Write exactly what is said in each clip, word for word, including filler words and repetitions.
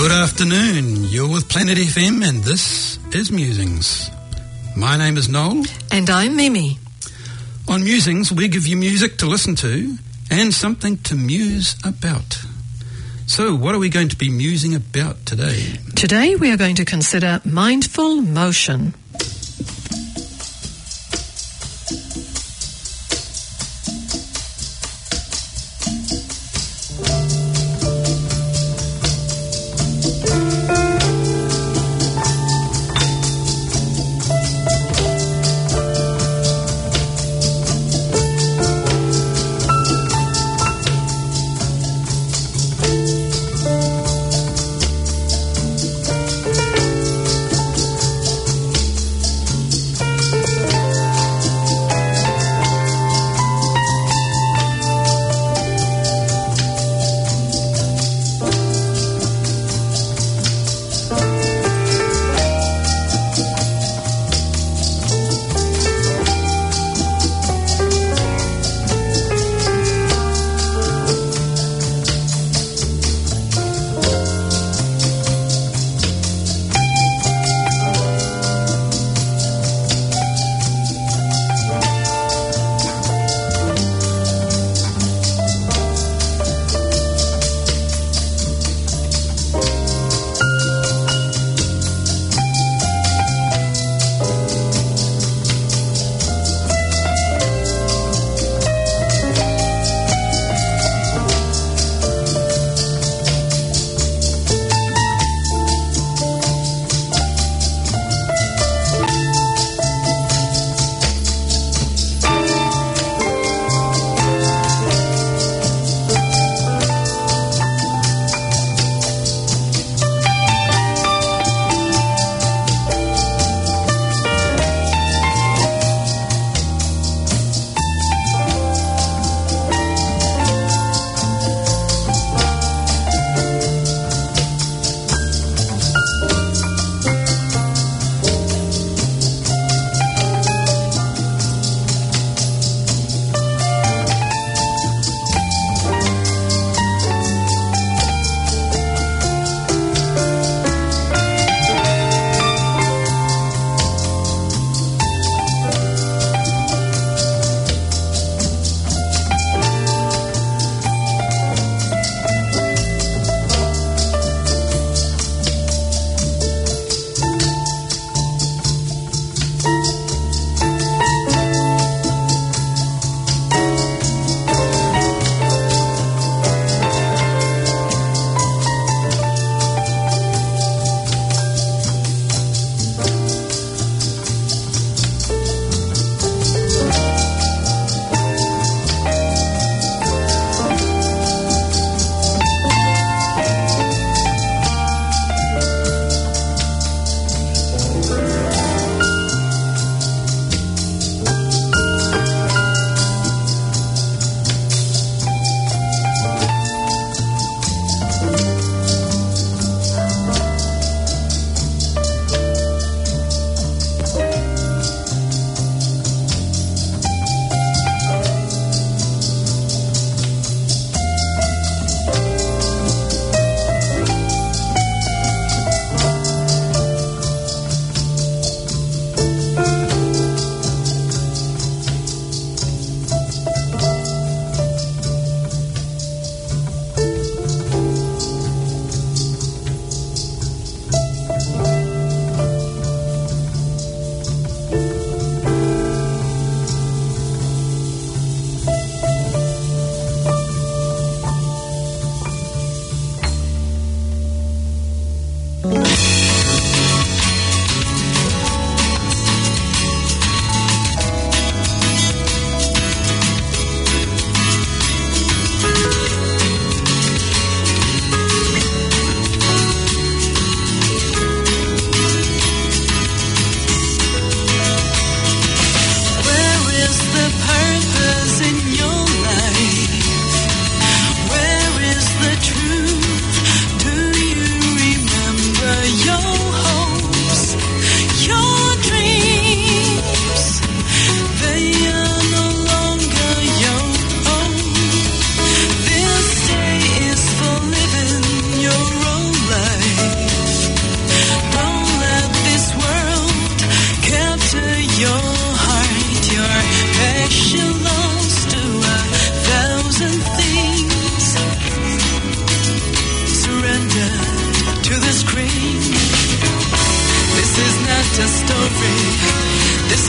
Good afternoon. You're with Planet F M and this is Musings. My name is Noel. And I'm Mimi. On Musings, we give you music to listen to and something to muse about. So, what are we going to be musing about today? Today we are going to consider mindful motion.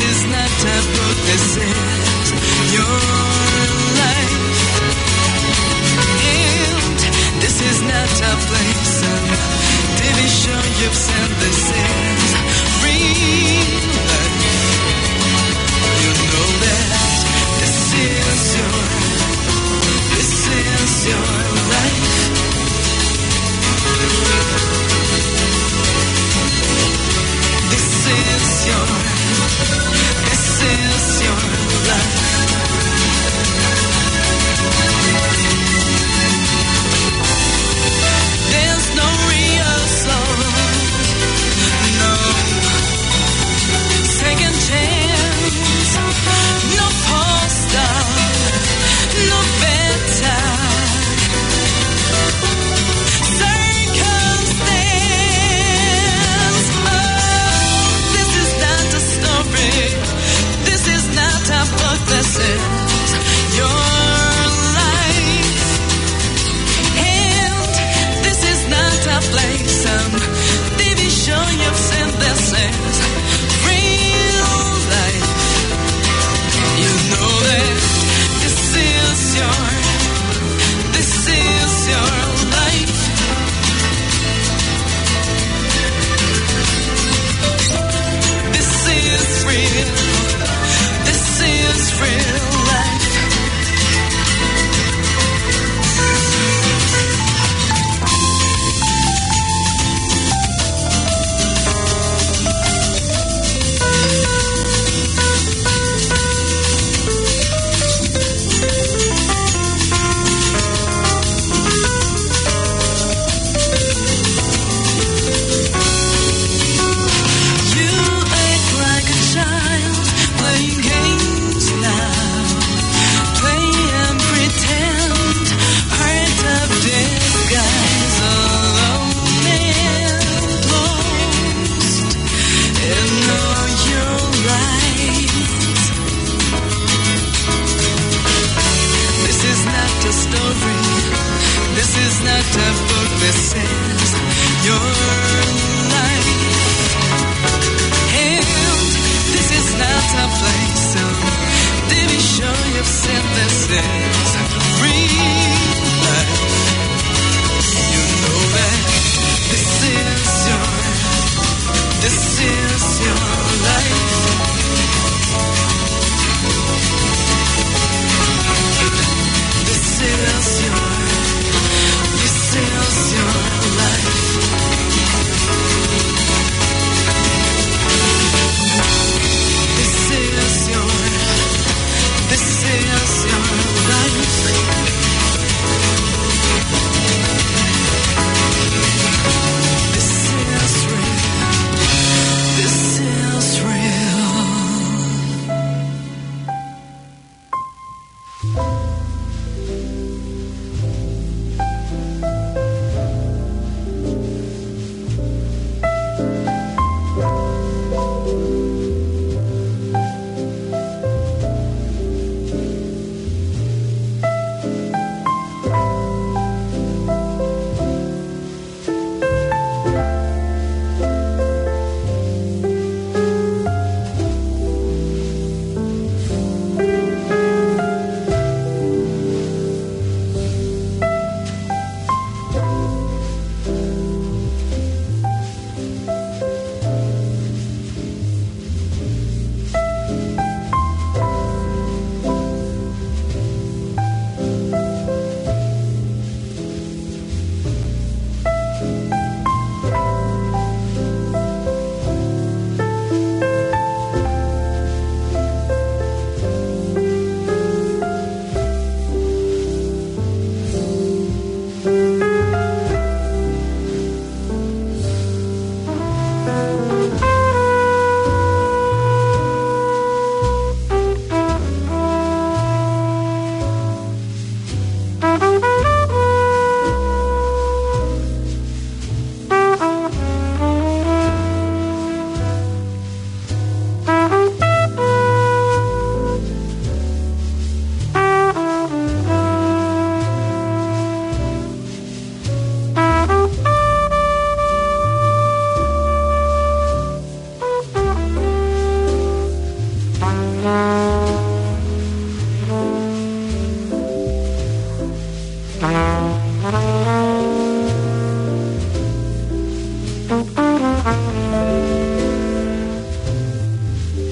is not a book, this is your life. And this is not a place, and T V show you've sent, this is real life. You know that this is your, this is your life. This is your, this is your life.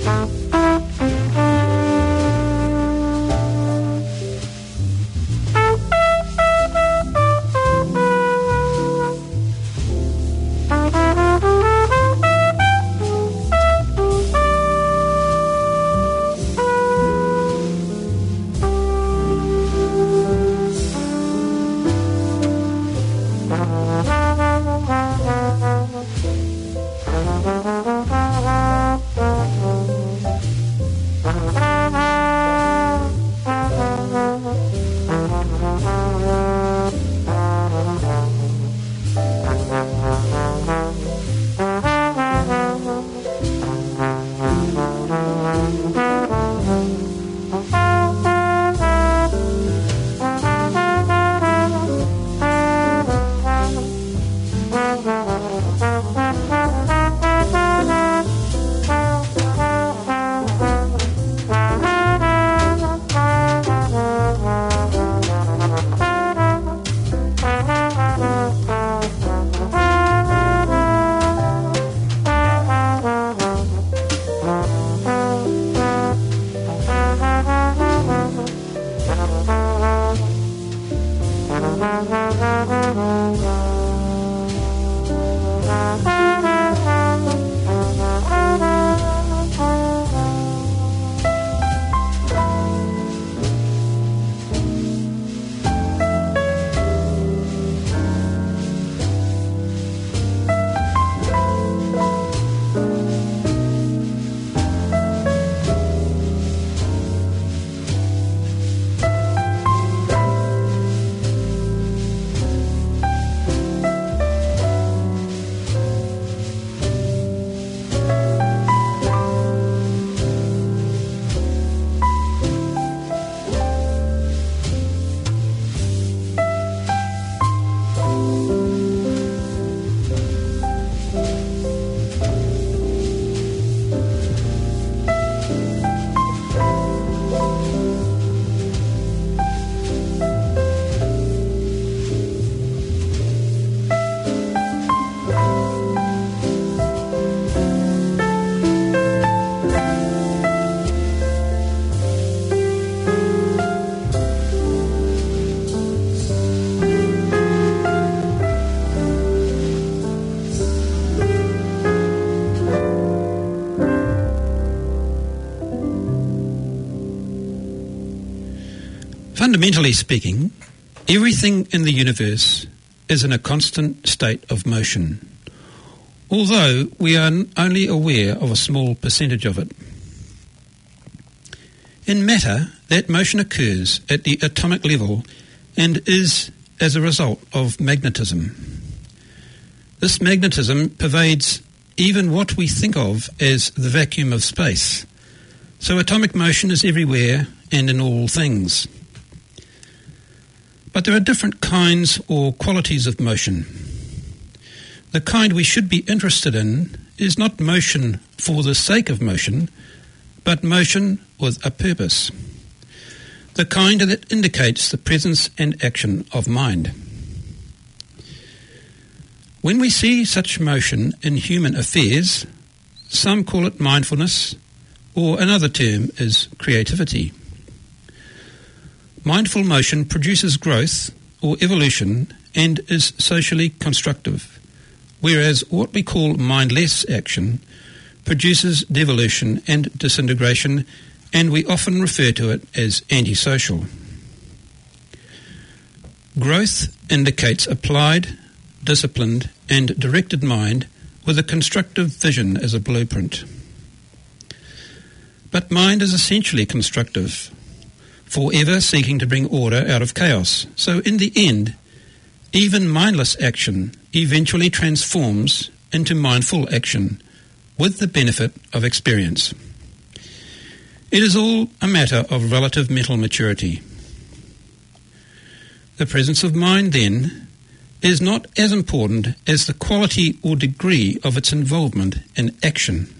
Fundamentally speaking, everything in the universe is in a constant state of motion, although we are only aware of a small percentage of it. In matter, that motion occurs at the atomic level and is as a result of magnetism. This magnetism pervades even what we think of as the vacuum of space, so atomic motion is everywhere and in all things. But there are different kinds or qualities of motion. The kind we should be interested in is not motion for the sake of motion, but motion with a purpose. The kind that indicates the presence and action of mind. When we see such motion in human affairs, some call it mindfulness, or another term is creativity. Mindful motion produces growth or evolution and is socially constructive, whereas what we call mindless action produces devolution and disintegration, and we often refer to it as antisocial. Growth indicates applied, disciplined and directed mind with a constructive vision as a blueprint. But mind is essentially constructive, forever seeking to bring order out of chaos. So in the end, even mindless action eventually transforms into mindful action with the benefit of experience. It is all a matter of relative mental maturity. The presence of mind, then, is not as important as the quality or degree of its involvement in action.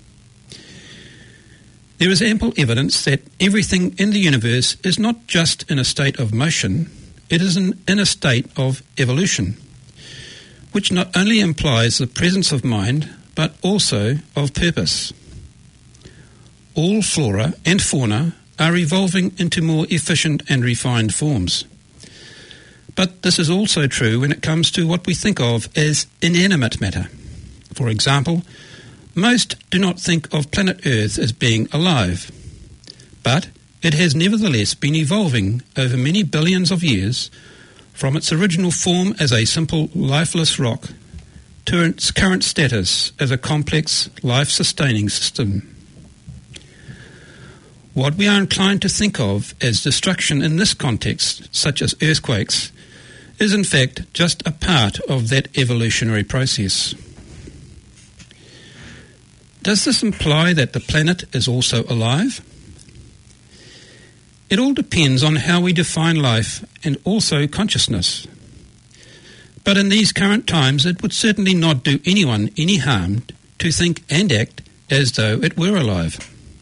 There is ample evidence that everything in the universe is not just in a state of motion, it is in, in a state of evolution, which not only implies the presence of mind, but also of purpose. all flora and fauna are evolving into more efficient and refined forms. But this is also true when it comes to what we think of as inanimate matter. For example, most do not think of planet Earth as being alive, but it has nevertheless been evolving over many billions of years from its original form as a simple lifeless rock to its current status as a complex, life-sustaining system. What we are inclined to think of as destruction in this context, such as earthquakes, is in fact just a part of that evolutionary process. Does this imply that the planet is also alive? It all depends on how we define life and also consciousness. But in these current times, it would certainly not do anyone any harm to think and act as though it were alive.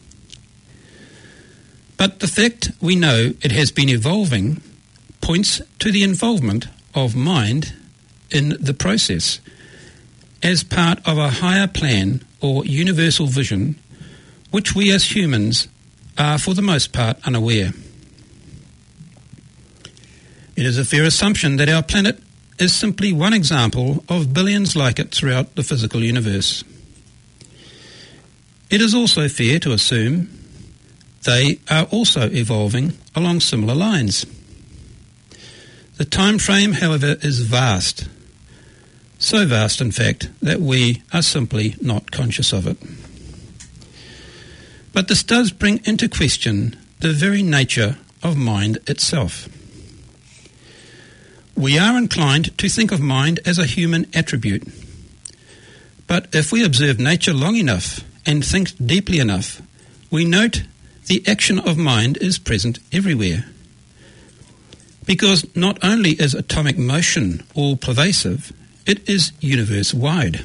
But the fact we know it has been evolving points to the involvement of mind in the process as part of a higher plan or universal vision, which we as humans are for the most part unaware. It is a fair assumption that our planet is simply one example of billions like it throughout the physical universe. It is also fair to assume they are also evolving along similar lines. The time frame, however, is vast. So vast, in fact, that we are simply not conscious of it. But this does bring into question the very nature of mind itself. We are inclined to think of mind as a human attribute. But if we observe nature long enough and think deeply enough, we note the action of mind is present everywhere. Because not only is atomic motion all-pervasive, it is universe-wide.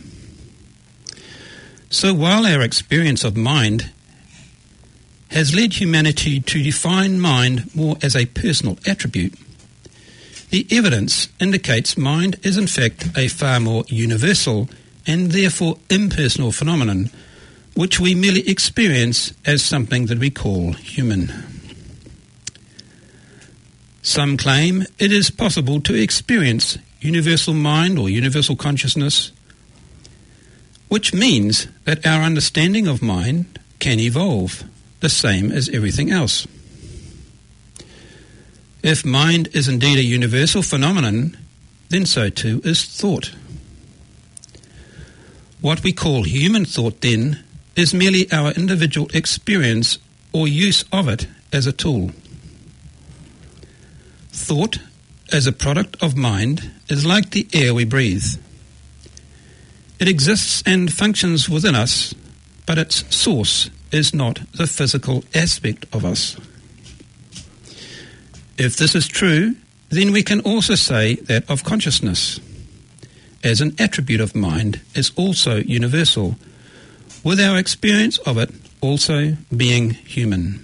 So while our experience of mind has led humanity to define mind more as a personal attribute, the evidence indicates mind is in fact a far more universal and therefore impersonal phenomenon, which we merely experience as something that we call human. Some claim it is possible to experience universal mind or universal consciousness, which means that our understanding of mind can evolve, the same as everything else. If mind is indeed a universal phenomenon, then so too is thought. What we call human thought, then, is merely our individual experience or use of it as a tool. Thought, as a product of mind, is like the air we breathe. It exists and functions within us, but its source is not the physical aspect of us. If this is true, then we can also say that of consciousness, as an attribute of mind, is also universal, with our experience of it also being human.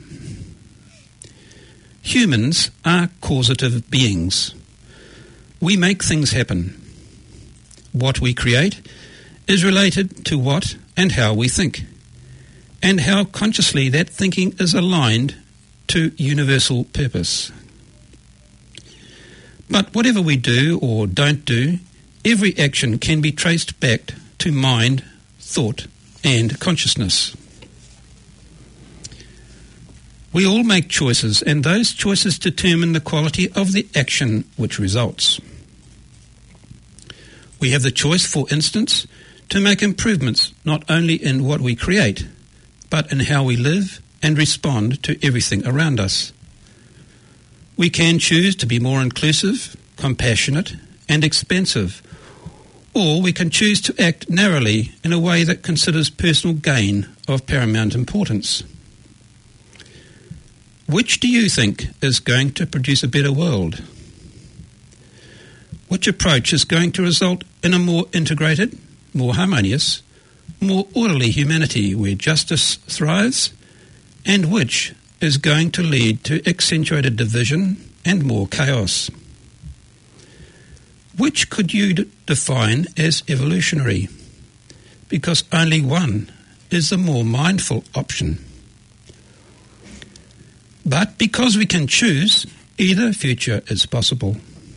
Humans are causative beings. We make things happen. What we create is related to what and how we think, and how consciously that thinking is aligned to universal purpose. But whatever we do or don't do, every action can be traced back to mind, thought, and consciousness. We all make choices, and those choices determine the quality of the action which results. We have the choice, for instance, to make improvements not only in what we create, but in how we live and respond to everything around us. We can choose to be more inclusive, compassionate, and expansive, or we can choose to act narrowly in a way that considers personal gain of paramount importance. Which do you think is going to produce a better world? Which approach is going to result in a more integrated, more harmonious, more orderly humanity where justice thrives, and which is going to lead to accentuated division and more chaos? Which could you d- define as evolutionary? Because only one is the more mindful option. But because we can choose, either future is possible.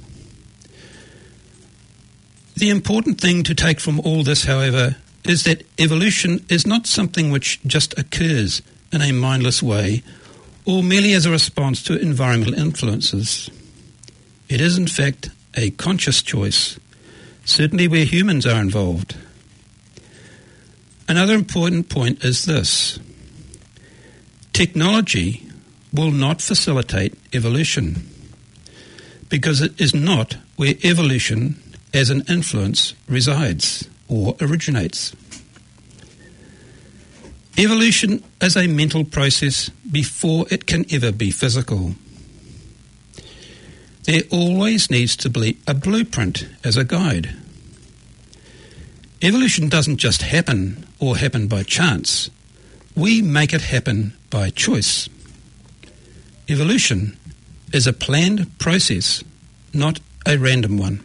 The important thing to take from all this, however, is that evolution is not something which just occurs in a mindless way or merely as a response to environmental influences. It is, in fact, a conscious choice, certainly where humans are involved. Another important point is this: technology will not facilitate evolution because it is not where evolution as an influence resides or originates. Evolution is a mental process before it can ever be physical. There always needs to be a blueprint as a guide. Evolution doesn't just happen or happen by chance. We make it happen by choice. Evolution is a planned process, not a random one.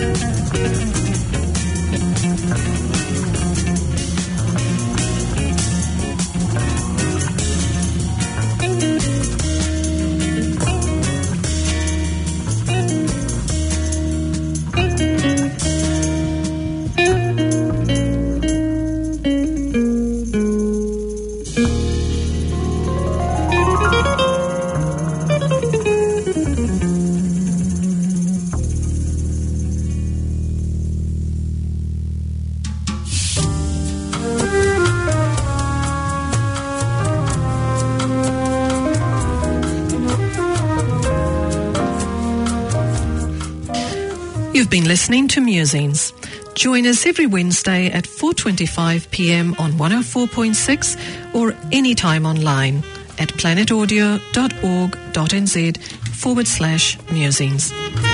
You've been listening to Musings. Join us every Wednesday at four twenty-five p m on one oh four point six or anytime online at planetaudio.org.nz forward slash musings.